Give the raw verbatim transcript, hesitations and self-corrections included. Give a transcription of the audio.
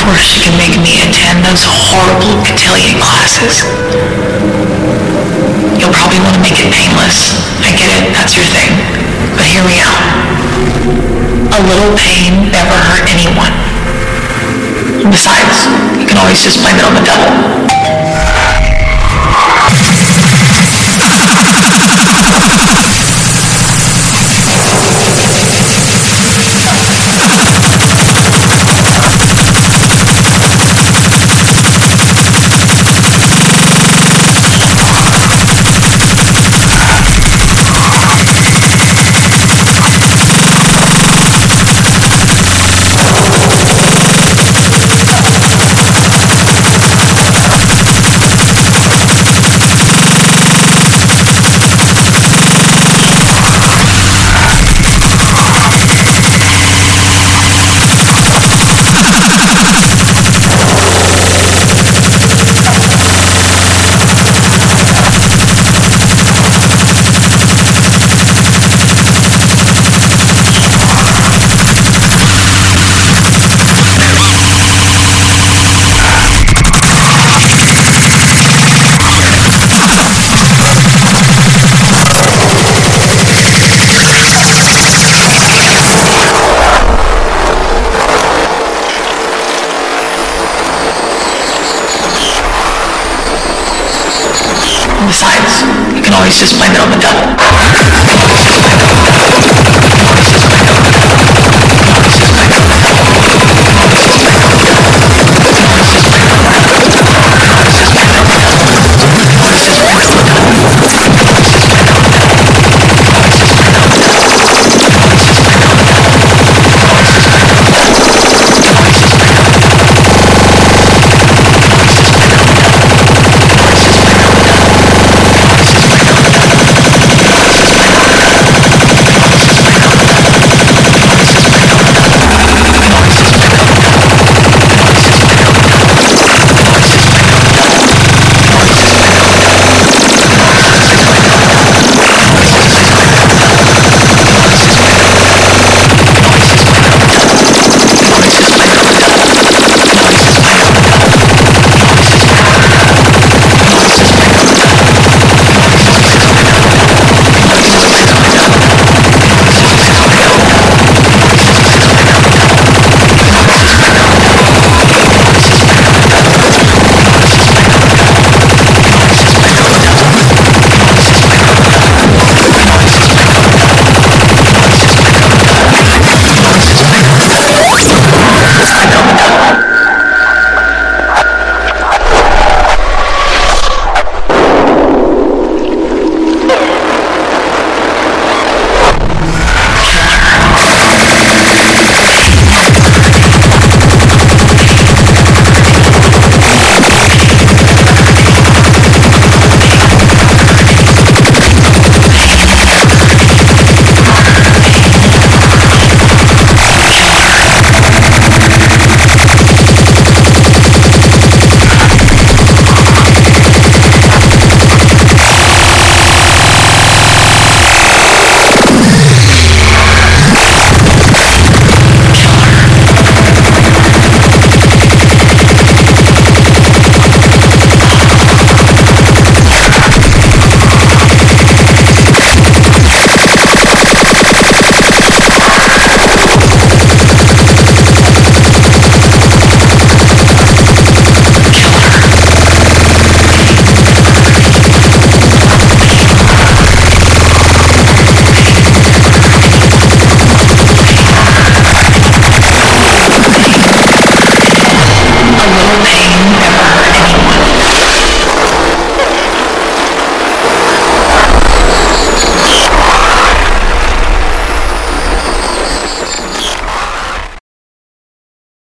before she can make me attend those horrible cotillion classes. You'll probably want to make it painless. I get it, that's your thing. But hear me out. A little pain never hurt anyone. Besides, you can always just blame it on the devil. Besides, you can always just blame it on the devil.